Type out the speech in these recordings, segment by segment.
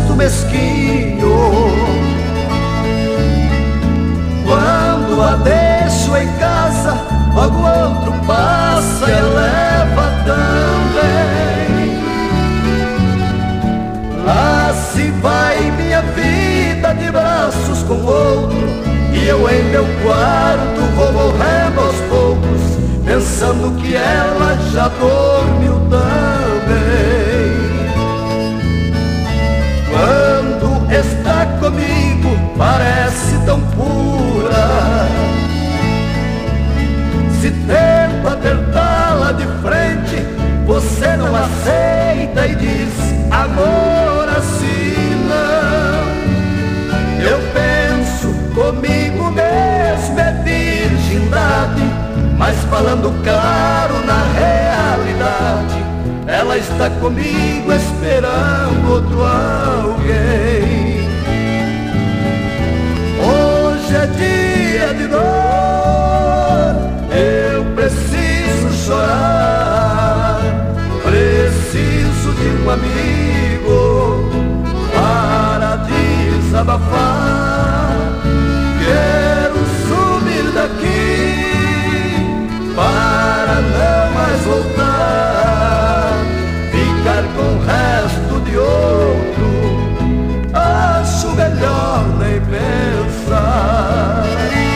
gesto mesquinho. Quando a deixo em casa, logo outro passa e leva também. Assim vai minha vida de braços com outro, e eu em meu quarto vou morrendo aos poucos, pensando que ela já dormiu também. Quando está comigo parece tão pura, se tento apertá-la de frente, você não aceita e diz amor assim não. Eu penso comigo mesmo é virgindade, mas falando claro na realidade, ela está comigo esperando outro alguém. Hoje é dia de dor, eu preciso chorar, preciso de um amigo para desabafar. Quero sumir daqui para não mais voltar, ficar com o resto de outro, acho melhor nem pensar.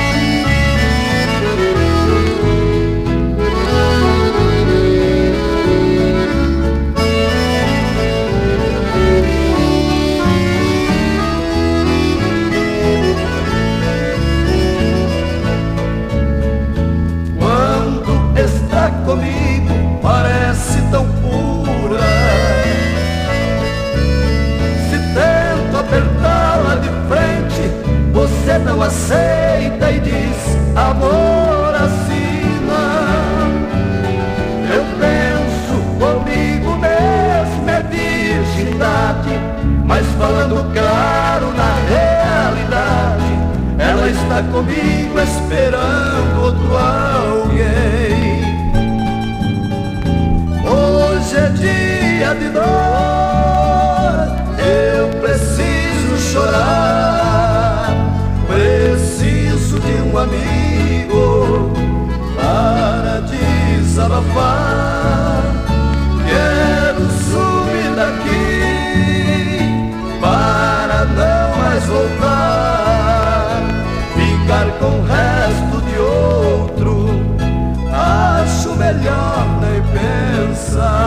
Comigo parece tão pura, se tento apertá-la de frente, você não aceita e diz amor assim não. Eu penso comigo mesmo é virgindade, mas falando claro na realidade, ela está comigo esperando outro alguém. Hoje é dia de dor, eu preciso chorar, preciso de um amigo para desabafar. Quero sumir daqui para não mais voltar, ficar com o resto de outro, acho melhor nem pensar.